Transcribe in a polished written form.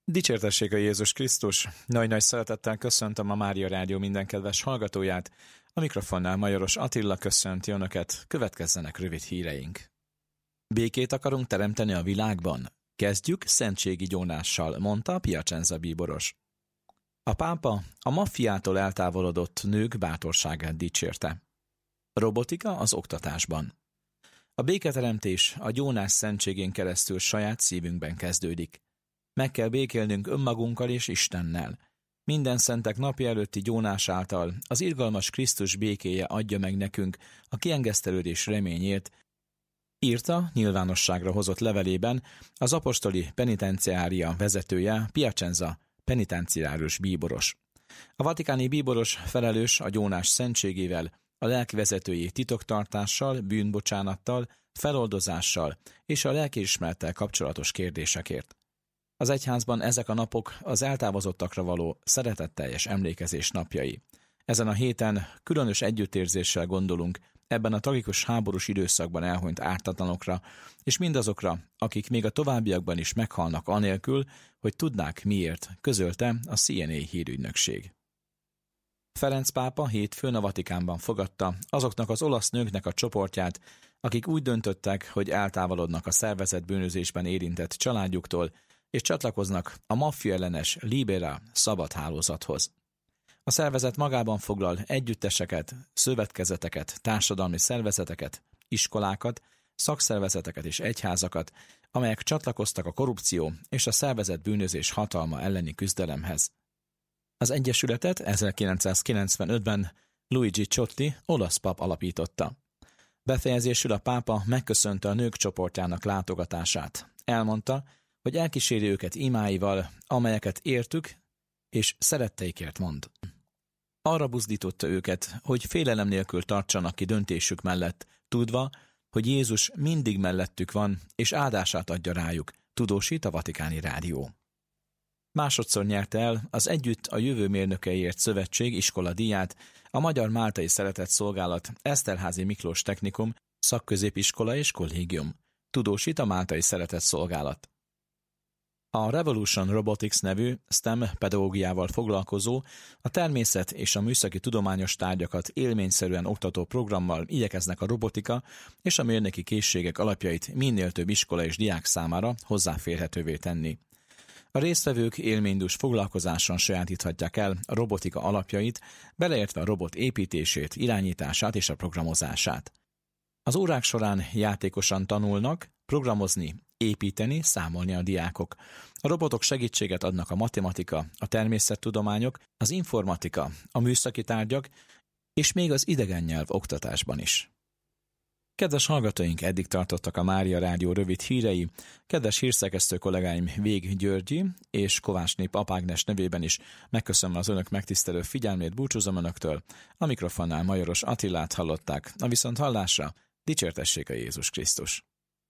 Dicsértessék a Jézus Krisztus! Nagy-nagy szeretettel köszöntöm a Mária Rádió minden kedves hallgatóját. A mikrofonnál Majoros Attila köszönti önöket, következzenek rövid híreink. Békét akarunk teremteni a világban? Kezdjük szentségi gyónással, mondta Piacenza bíboros. A pápa a maffiától eltávolodott nők bátorságát dicsérte. Robotika az oktatásban. A béketeremtés a gyónás szentségén keresztül saját szívünkben kezdődik. Meg kell békélnünk önmagunkkal és Istennel. Minden szentek napja előtti gyónás által az irgalmas Krisztus békéje adja meg nekünk a kiengesztelődés reményét, írta nyilvánosságra hozott levelében az apostoli penitenciária vezetője, Piacenza penitenciárius bíboros. A vatikáni bíboros felelős a gyónás szentségével, a lelkivezetői titoktartással, bűnbocsánattal, feloldozással és a lelkiismerettel kapcsolatos kérdésekért. Az egyházban ezek a napok az eltávozottakra való szeretetteljes emlékezés napjai. Ezen a héten különös együttérzéssel gondolunk ebben a tragikus háborús időszakban elhunyt ártatlanokra, és mindazokra, akik még a továbbiakban is meghalnak anélkül, hogy tudnák miért, közölte a CNA hírügynökség. Ferenc pápa hétfőn a Vatikánban fogadta azoknak az olasz nőknek a csoportját, akik úgy döntöttek, hogy eltávolodnak a szervezett bűnözésben érintett családjuktól, és csatlakoznak a maffia ellenes Libera szabad hálózathoz. A szervezet magában foglal együtteseket, szövetkezeteket, társadalmi szervezeteket, iskolákat, szakszervezeteket és egyházakat, amelyek csatlakoztak a korrupció és a szervezett bűnözés hatalma elleni küzdelemhez. Az egyesületet 1995-ben Luigi Ciotti, olasz pap alapította. Befejezésül a pápa megköszönte a nők csoportjának látogatását. Elmondta, hogy elkíséri őket imáival, amelyeket értük, és szeretteikért mond. Arra buzdította őket, hogy félelem nélkül tartsanak ki döntésük mellett, tudva, hogy Jézus mindig mellettük van, és áldását adja rájuk, tudósít a Vatikáni Rádió. Másodszor nyerte el az Együtt a Jövő Mérnökeiért Szövetség iskoladíját a Magyar Máltai Szeretett Szolgálat Eszterházy Miklós Technikum, szakközépiskola és kollégium, tudósít a Máltai Szeretett Szolgálat. A Revolution Robotics nevű STEM pedagógiával foglalkozó, a természet és a műszaki tudományos tárgyakat élményszerűen oktató programmal igyekeznek a robotika és a mérnöki készségek alapjait minél több iskola és diák számára hozzáférhetővé tenni. A résztvevők élménydús foglalkozáson sajátíthatják el a robotika alapjait, beleértve a robot építését, irányítását és a programozását. Az órák során játékosan tanulnak programozni, építeni, számolni a diákok. A robotok segítséget adnak a matematika, a természettudományok, az informatika, a műszaki tárgyak, és még az idegen nyelv oktatásban is. Kedves hallgatóink, eddig tartottak a Mária Rádió rövid hírei. Kedves hírszerkesztő kollégáim Vég Györgyi és Kovács Nép Apágnes nevében is megköszönöm az önök megtisztelő figyelmét, búcsúzom önöktől. A mikrofonnál Majoros Attilát hallották, a viszonthallásra dicsértessék a Jézus Krisztus.